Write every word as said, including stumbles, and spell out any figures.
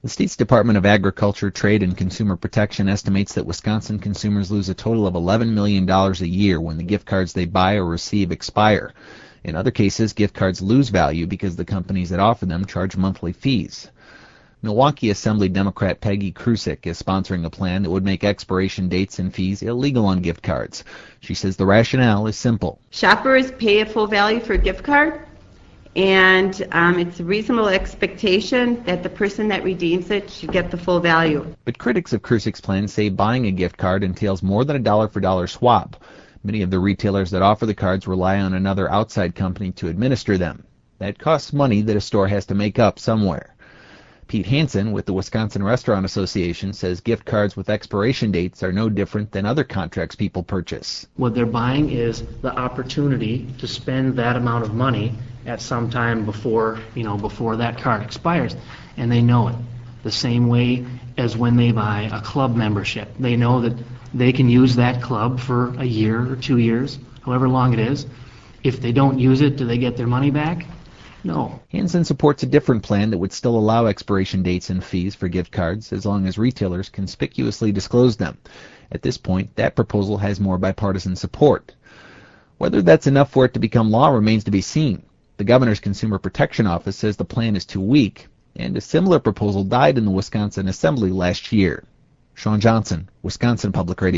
The state's Department of Agriculture, Trade, and Consumer Protection estimates that Wisconsin consumers lose a total of eleven million dollars a year when the gift cards they buy or receive expire. In other cases, gift cards lose value because the companies that offer them charge monthly fees. Milwaukee Assembly Democrat Peggy Krusek is sponsoring a plan that would make expiration dates and fees illegal on gift cards. She says the rationale is simple. Shoppers pay a full value for a gift card, and um, it's a reasonable expectation that the person that redeems it should get the full value. But critics of Krusek's plan say buying a gift card entails more than a dollar-for-dollar swap. Many of the retailers that offer the cards rely on another outside company to administer them. That costs money that a store has to make up somewhere. Pete Hansen with the Wisconsin Restaurant Association says gift cards with expiration dates are no different than other contracts people purchase. What they're buying is the opportunity to spend that amount of money at some time before, you know, before that card expires, and they know it. The same way as when they buy a club membership. They know that they can use that club for a year or two years, however long it is. If they don't use it, do they get their money back? No. Hansen supports a different plan that would still allow expiration dates and fees for gift cards as long as retailers conspicuously disclose them. At this point, that proposal has more bipartisan support. Whether that's enough for it to become law remains to be seen. The governor's Consumer Protection Office says the plan is too weak, and a similar proposal died in the Wisconsin Assembly last year. Sean Johnson, Wisconsin Public Radio.